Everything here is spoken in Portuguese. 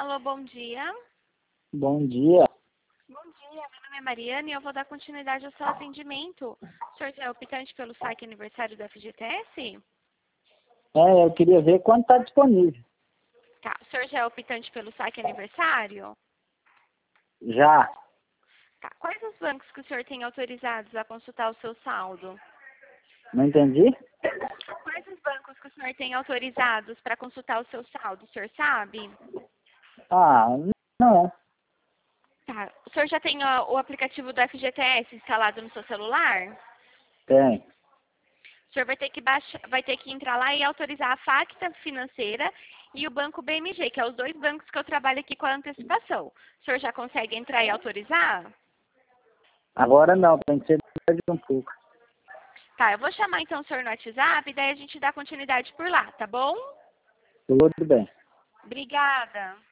Alô, bom dia. Bom dia. Bom dia, meu nome é Mariana e eu vou dar continuidade ao seu atendimento. O senhor é optante pelo saque aniversário do FGTS? Eu queria ver quando está disponível. Tá, o senhor já é optante pelo saque aniversário? Já. Tá, quais os bancos que o senhor tem autorizados a consultar o seu saldo? Não entendi? Quais os bancos que o senhor tem autorizados para consultar o seu saldo, o senhor sabe? Ah, não. Tá, o senhor já tem o aplicativo do FGTS instalado no seu celular? Tem. O senhor vai ter que entrar lá e autorizar a Facta Financeira e o Banco BMG, que é os dois bancos que eu trabalho aqui com a antecipação. O senhor já consegue entrar e autorizar? Agora não, tem que ser de um pouco. Tá, eu vou chamar então o senhor no WhatsApp e daí a gente dá continuidade por lá, tá bom? Tudo bem. Obrigada.